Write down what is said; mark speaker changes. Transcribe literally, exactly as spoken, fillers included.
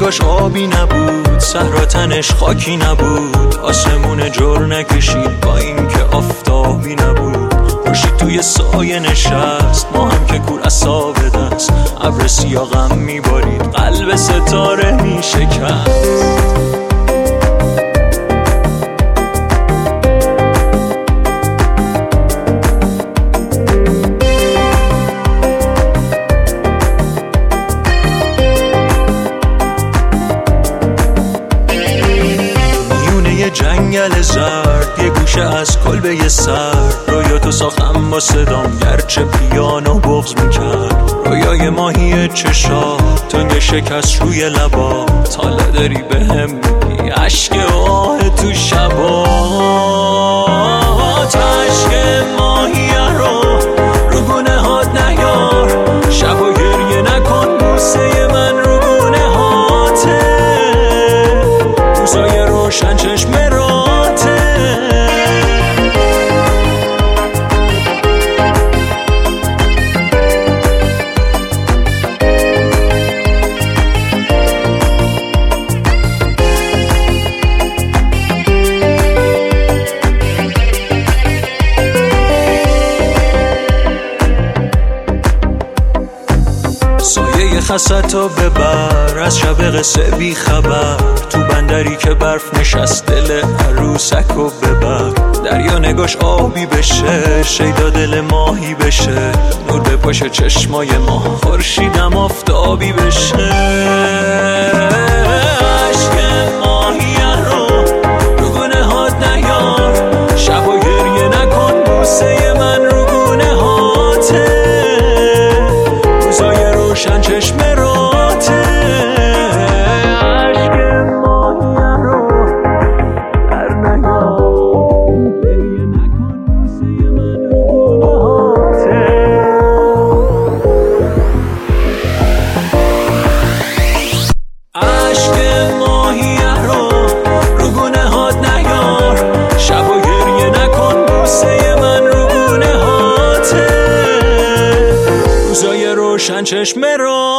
Speaker 1: نگاش آبی نبود، صحرا تنش خاکی نبود، آسمون جر نکشید با این که آفتابی نبود. خورشید توی سایه نشست، ما هم که کور عصا به دست، ابر سیاه غم میبارید، قلب ستاره میشکست. جنگل زرد یه گوشه از کلبه یه سر، رویاتو ساختم با صدام گرچه پیانو بغض میکرد. رویای ماهی چشا تنگ شکست روی لبا، تالا داری به هم میگی عشق آه تو شبا. عشق ماهیه رو رو گونه هات نیار، شب و گریه نکن بوسه من رو گونه هاته، روزای روشن چشم سایه خستو ببر از شب قصه بی خبر، تو بندری که برف نشست دل عروسکو ببر. دریا نگاش آبی بشه، شیدا دل ماهی بشه، نور بپاشه چشمای ما، خورشیدم آفتابی بشه. عشق ماهیه رو رو گونه هات نیار، شب و گریه نکن بوسه من رو گونه هاته، روزای روشن چشم راته. عشق ماهیه رو در نیار، گریه نکن بوسه من رو گونه هاته. عشق ماهیه رو رو گونه هات نیار، شب و گریه نکن بوسه من رو گونه هاته، روزای روشن چشم را